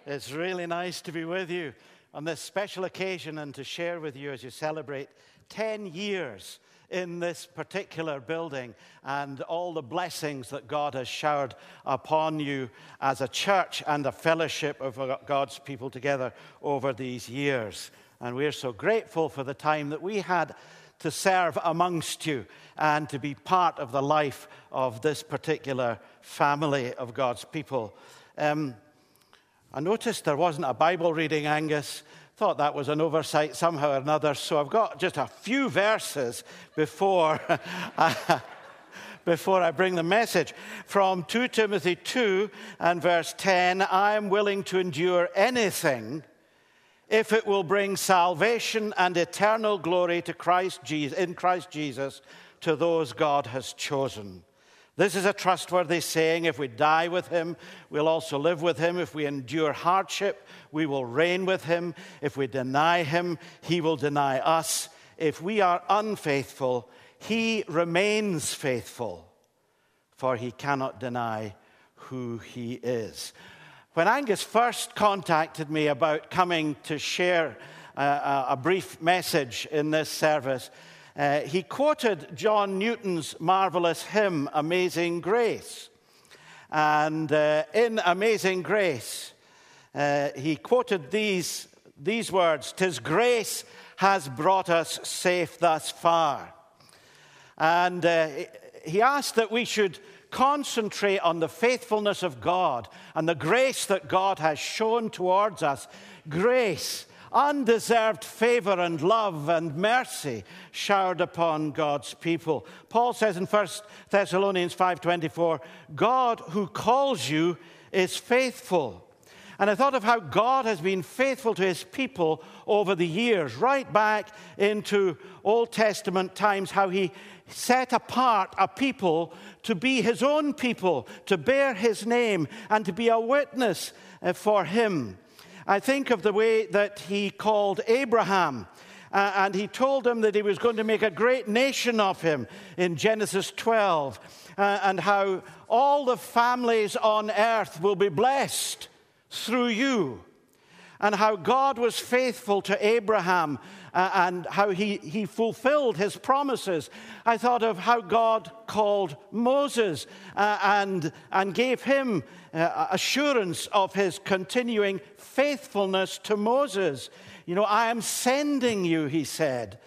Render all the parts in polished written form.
It's really nice to be with you on this special occasion and to share with you as you celebrate 10 years in this particular building and all the blessings that God has showered upon you as a church and a fellowship of God's people together over these years. And we're so grateful for the time that we had to serve amongst you and to be part of the life of this particular family of God's people. I noticed there wasn't a Bible reading, Angus. Thought that was an oversight somehow or another. So I've got just a few verses before I bring the message. From 2 Timothy 2 and verse 10, I am willing to endure anything if it will bring salvation and eternal glory to Christ Jesus to those God has chosen. This is a trustworthy saying. If we die with him, we'll also live with him. If we endure hardship, we will reign with him. If we deny him, he will deny us. If we are unfaithful, he remains faithful, for he cannot deny who he is. When Angus first contacted me about coming to share a brief message in this service, he quoted John Newton's marvelous hymn, Amazing Grace. And in Amazing Grace, he quoted these words, "'Tis grace has brought us safe thus far." And he asked that we should concentrate on the faithfulness of God and the grace that God has shown towards us. Grace, undeserved favor and love and mercy showered upon God's people. Paul says in 1 Thessalonians 5:24, God who calls you is faithful. And I thought of how God has been faithful to his people over the years, right back into Old Testament times, how he set apart a people to be his own people, to bear his name, and to be a witness for him. I think of the way that he called Abraham, and he told him that he was going to make a great nation of him in Genesis 12, and how all the families on earth will be blessed through you, and how God was faithful to Abraham, and how he fulfilled his promises. I thought of how God called Moses and gave him assurance of his continuing faithfulness to Moses. You know, I am sending you, he said.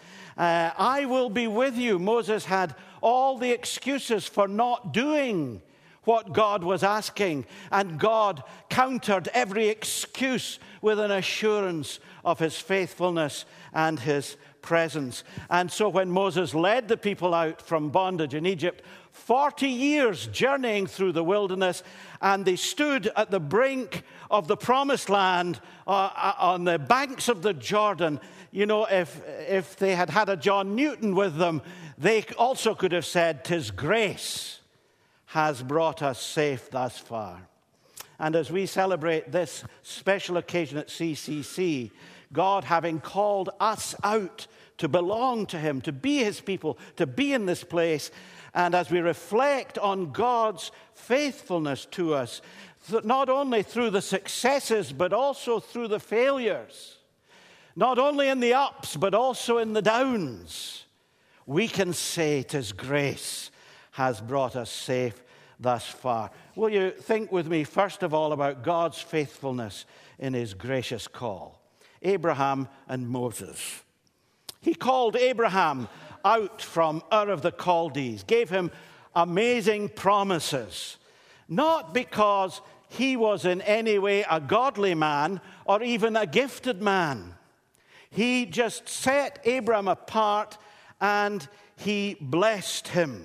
I will be with you. Moses had all the excuses for not doing what God was asking, and God countered every excuse with an assurance of his faithfulness and his presence. And so when Moses led the people out from bondage in Egypt, 40 years journeying through the wilderness, and they stood at the brink of the promised land on the banks of the Jordan. You know, if they had had a John Newton with them, they also could have said, "'Tis grace has brought us safe thus far." And as we celebrate this special occasion at CCC, God having called us out to belong to him, to be his people, to be in this place, and as we reflect on God's faithfulness to us, not only through the successes, but also through the failures, not only in the ups, but also in the downs, we can say, "'Tis grace has brought us safe thus far." Will you think with me, first of all, about God's faithfulness in his gracious call? Abraham and Moses. He called Abraham out from Ur of the Chaldees, gave him amazing promises, not because he was in any way a godly man or even a gifted man. He just set Abraham apart and he blessed him.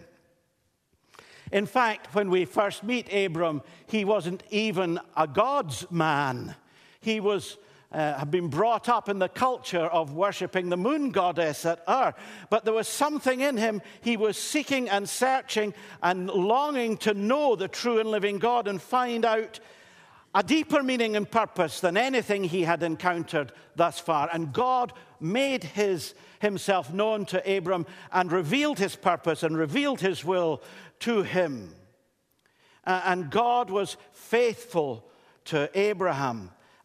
In fact, when we first meet Abram, he wasn't even a God's man. He had been brought up in the culture of worshipping the moon goddess at Ur. But there was something in him. He was seeking and searching and longing to know the true and living God and find out a deeper meaning and purpose than anything he had encountered thus far. And God made himself known to Abram and revealed his purpose and revealed his will to him. And God was faithful to Abraham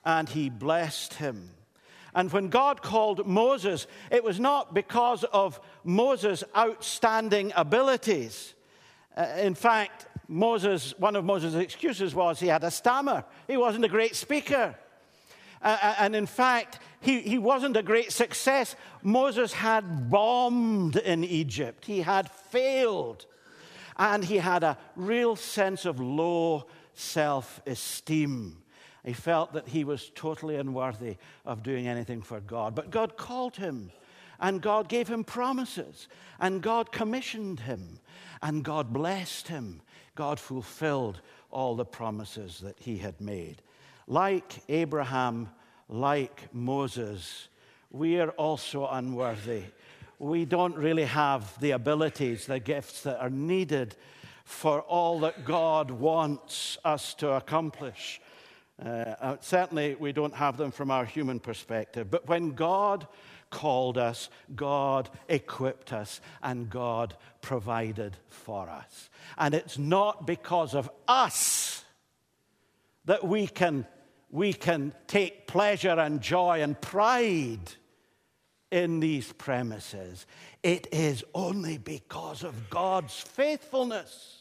and he blessed him. And when God called Moses, it was not because of Moses' outstanding abilities. In fact, one of Moses' excuses was he had a stammer. He wasn't a great speaker. And in fact, he wasn't a great success. Moses had bombed in Egypt. He had failed. And he had a real sense of low self-esteem. He felt that he was totally unworthy of doing anything for God. But God called him, and God gave him promises, and God commissioned him, and God blessed him. God fulfilled all the promises that he had made. Like Abraham, like Moses, we are also unworthy. We don't really have the abilities, the gifts that are needed for all that God wants us to accomplish. Certainly, we don't have them from our human perspective. But when God called us, God equipped us, and God provided for us. And it's not because of us that we can take pleasure and joy and pride in these premises. It is only because of God's faithfulness.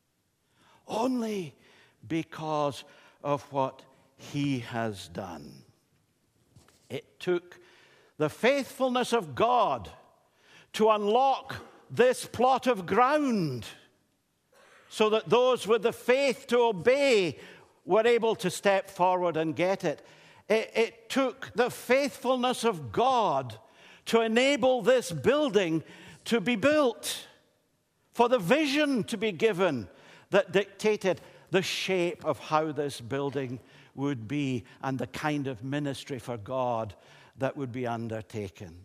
Only because of what he has done. It took the faithfulness of God to unlock this plot of ground so that those with the faith to obey were able to step forward and get it. It took the faithfulness of God to enable this building to be built, for the vision to be given that dictated the shape of how this building would be and the kind of ministry for God that would be undertaken.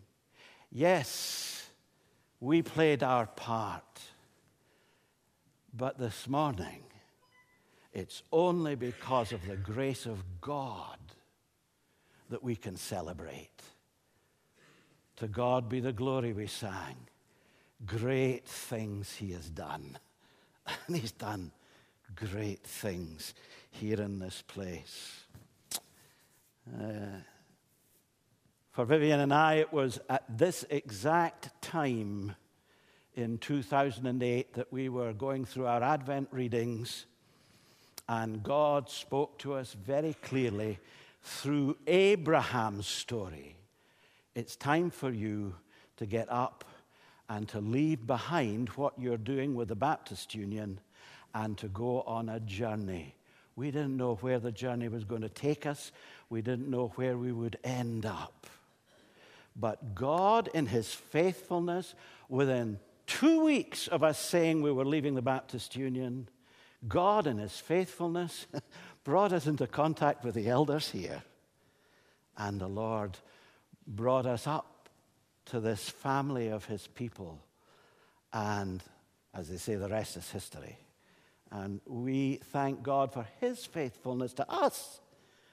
Yes, we played our part, but this morning, it's only because of the grace of God that we can celebrate. To God be the glory, we sang. Great things he has done. And he's done great things here in this place. For Vivian and I, it was at this exact time in 2008 that we were going through our Advent readings, and God spoke to us very clearly through Abraham's story. It's time for you to get up and to leave behind what you're doing with the Baptist Union and to go on a journey. We didn't know where the journey was going to take us. We didn't know where we would end up. But God, in his faithfulness, within 2 weeks of us saying we were leaving the Baptist Union, God, in his faithfulness, brought us into contact with the elders here. And the Lord brought us up to this family of his people. And, as they say, the rest is history. And we thank God for his faithfulness to us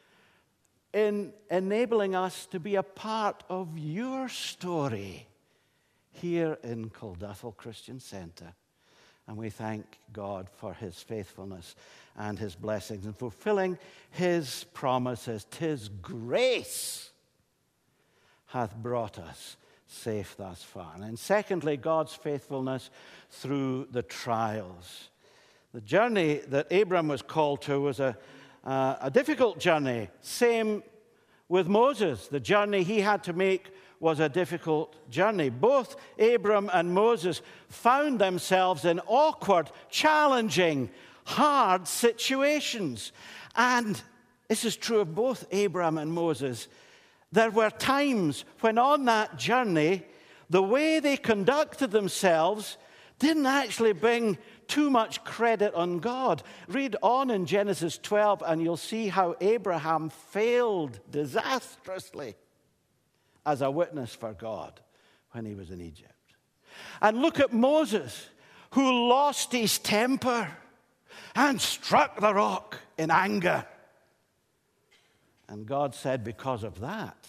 in enabling us to be a part of your story here in Culduffel Christian Centre. And we thank God for his faithfulness and his blessings and fulfilling his promises. 'Tis grace hath brought us safe thus far. And secondly, God's faithfulness through the trials. The journey that Abram was called to was a difficult journey. Same with Moses. The journey he had to make was a difficult journey. Both Abram and Moses found themselves in awkward, challenging, hard situations. And this is true of both Abram and Moses. There were times when on that journey, the way they conducted themselves didn't actually bring too much credit on God. Read on in Genesis 12 and you'll see how Abraham failed disastrously as a witness for God when he was in Egypt. And look at Moses, who lost his temper and struck the rock in anger. And God said, because of that,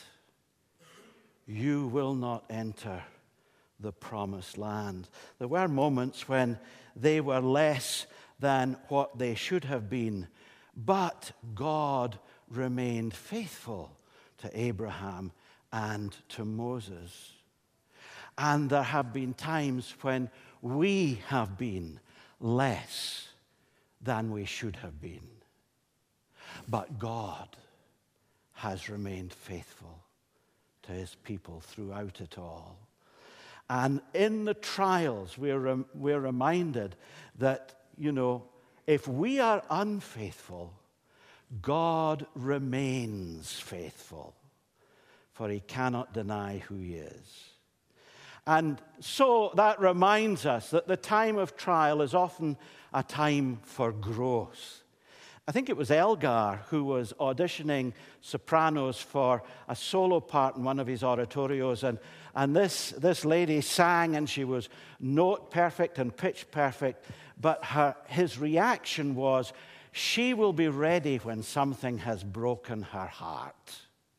you will not enter the promised land. There were moments when they were less than what they should have been, but God remained faithful to Abraham and to Moses. And there have been times when we have been less than we should have been. But God has remained faithful to his people throughout it all. And in the trials, we're reminded that, if we are unfaithful, God remains faithful, for he cannot deny who he is. And so that reminds us that the time of trial is often a time for growth. I think it was Elgar who was auditioning sopranos for a solo part in one of his oratorios, and this lady sang, and she was note perfect and pitch perfect, but his reaction was, she will be ready when something has broken her heart.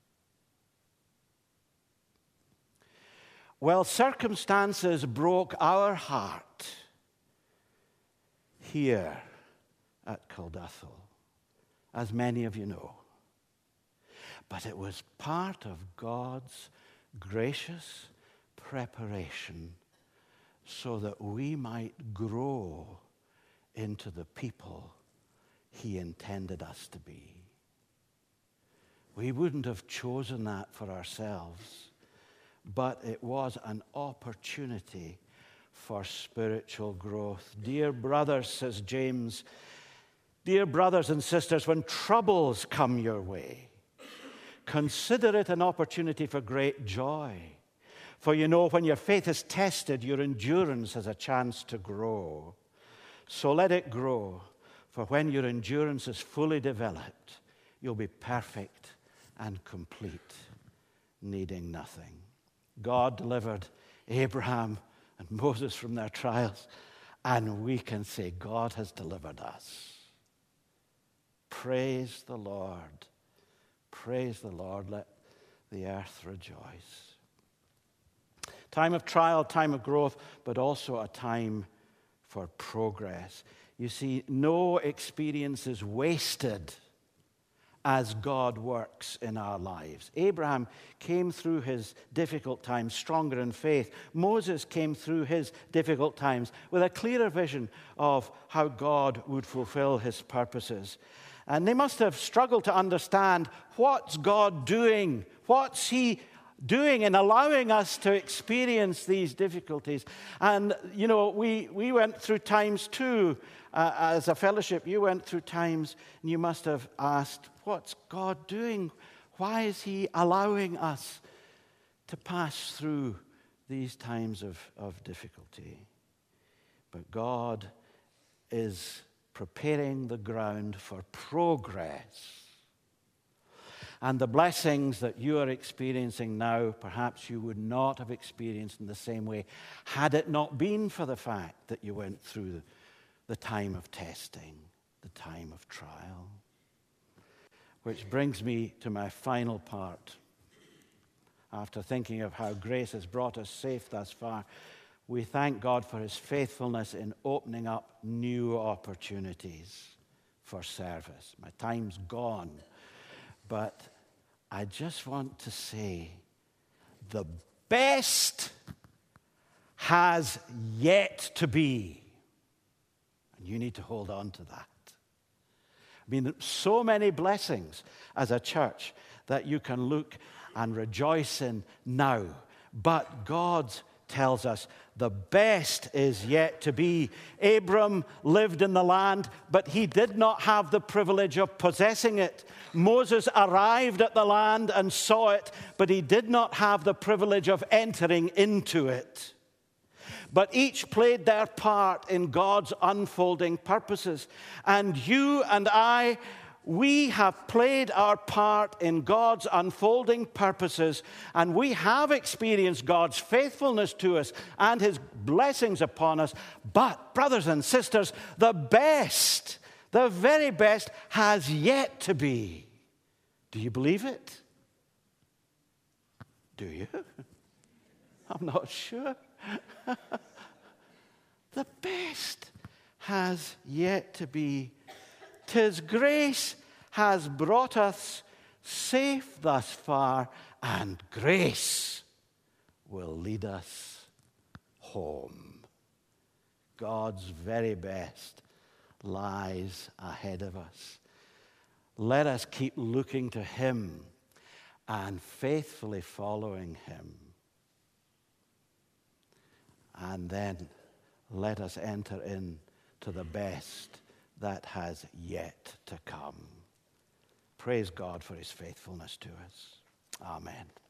Well, circumstances broke our heart here at Kilduthel, as many of you know. But it was part of God's gracious preparation so that we might grow into the people he intended us to be. We wouldn't have chosen that for ourselves, but it was an opportunity for spiritual growth. Dear brothers, says James, dear brothers and sisters, when troubles come your way, consider it an opportunity for great joy. For when your faith is tested, your endurance has a chance to grow. So let it grow, for when your endurance is fully developed, you'll be perfect and complete, needing nothing. God delivered Abraham and Moses from their trials, and we can say God has delivered us. Praise the Lord. Praise the Lord. Let the earth rejoice. Time of trial, time of growth, but also a time for progress. You see, no experience is wasted as God works in our lives. Abraham came through his difficult times stronger in faith. Moses came through his difficult times with a clearer vision of how God would fulfill his purposes. And they must have struggled to understand, what's God doing? What's he doing in allowing us to experience these difficulties? And, we went through times too. As a fellowship, you went through times, and you must have asked, what's God doing? Why is he allowing us to pass through these times of difficulty? But God is preparing the ground for progress. And the blessings that you are experiencing now, perhaps you would not have experienced in the same way had it not been for the fact that you went through the time of testing, the time of trial. Which brings me to my final part. After thinking of how grace has brought us safe thus far, we thank God for his faithfulness in opening up new opportunities for service. My time's gone. But I just want to say, the best has yet to be. And you need to hold on to that. So many blessings as a church that you can look and rejoice in now. But God tells us the best is yet to be. Abram lived in the land, but he did not have the privilege of possessing it. Moses arrived at the land and saw it, but he did not have the privilege of entering into it. But each played their part in God's unfolding purposes. And you and I, we have played our part in God's unfolding purposes, and we have experienced God's faithfulness to us and his blessings upon us. But, brothers and sisters, the best, the very best, has yet to be. Do you believe it? Do you? I'm not sure. The best has yet to be. 'Tis grace has brought us safe thus far, and grace will lead us home. God's very best lies ahead of us. Let us keep looking to him and faithfully following him. And then let us enter into the best that has yet to come. Praise God for his faithfulness to us. Amen.